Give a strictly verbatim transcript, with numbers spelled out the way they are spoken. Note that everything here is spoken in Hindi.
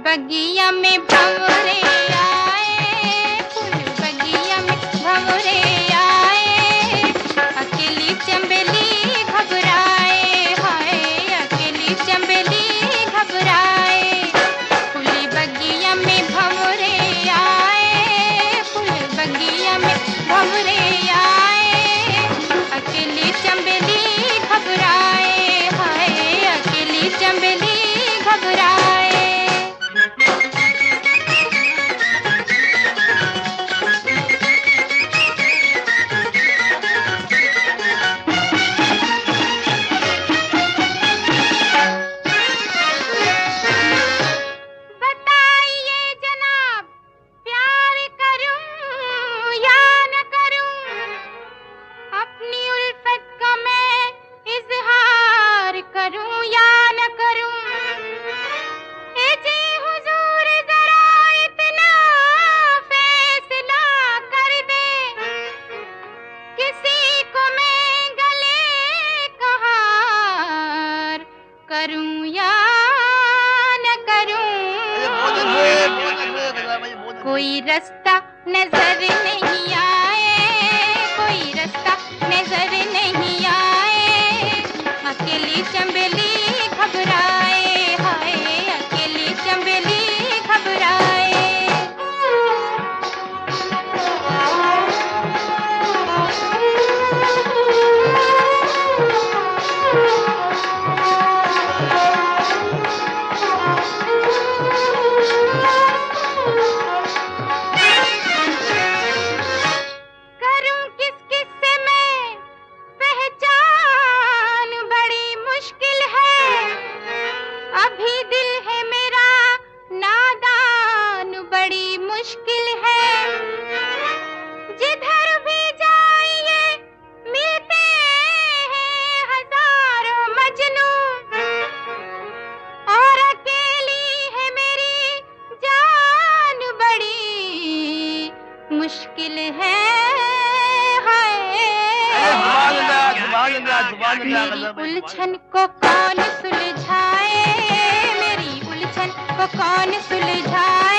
बगिया में भंवरे आए, फूल बगिया में भंवरे आए, अकेली चंबेली घबराए, हाय अकेली चंबेली घबराए। फूल बगिया में भंवरे आए, फूल बगिया में भंवरे आए, अकेली चंबेली घबराए, हाय अकेली चंबेली घबराए। करूं या न करूं, कोई रास्ता नजर नहीं आए, कोई रास्ता नजर नहीं आए, अकेली चंबेली घबराए, हाय अकेली चंबेली घबराए। मुश्किल है, जिधर भी जाइए मिलते हैं हजारों मजनू, और अकेली है मेरी जान बड़ी मुश्किल है, हाय मेरी उलझन को कौन सुलझाए, मेरी उलझन को कौन सुलझाए।